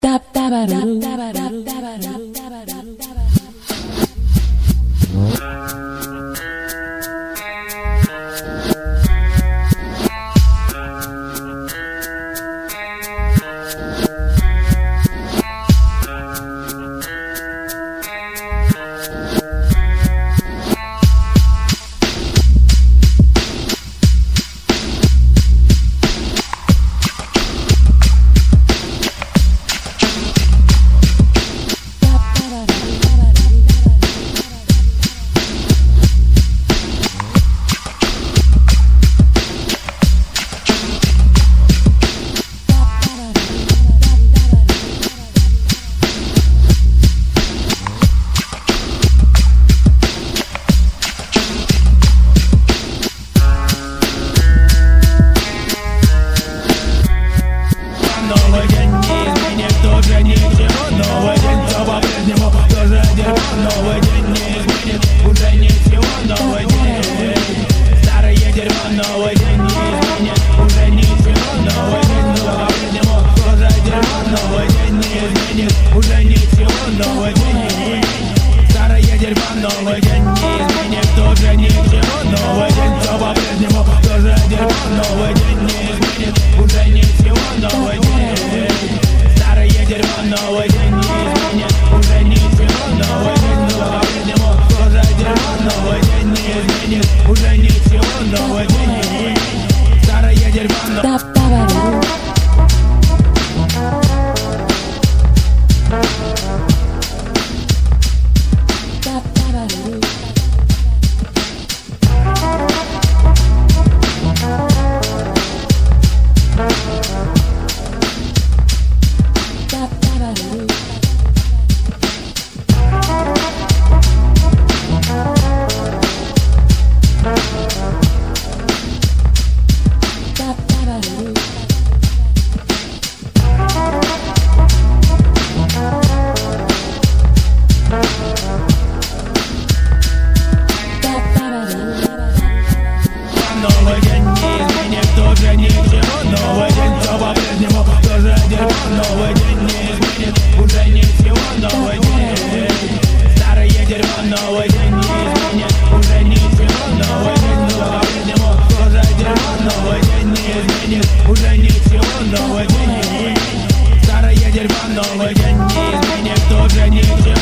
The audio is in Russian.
Новый день не изменит, тоже ничего. Новый день все по-прежнему, тоже дерьмо. Новый день не изменит, уже ничего. Новый день, старое дерьмо. Новый день не изменит, уже ничего. Новый день все по-прежнему, тоже дерьмо. Новый день не изменит, уже ничего. Новый день, старое дерьмо. Новый день не изменит, тоже ничего. Новый день все по-прежнему, тоже дерьмо. Новый день не изменит, уже ничего. Новый день, старое дерьмо. Новый день не изменит, уже ничего. Новый день все по-прежнему, тоже дерьмо. Новый день не изменит, уже ничего. Новый день, старое дерьмо. Новый день не изменит, тоже ничего. Новый день все по-прежнему, тоже дерьмо. Новый день не изменит, уже ничего. Новый день, старое дерьмо. Новый день не изменит, уже ничего. Новый день все по-прежнему, тоже дерьмо. Новый день не изменит, уже ничего. Новый день, старое дерьмо. Новый день не изменит, тоже ничего.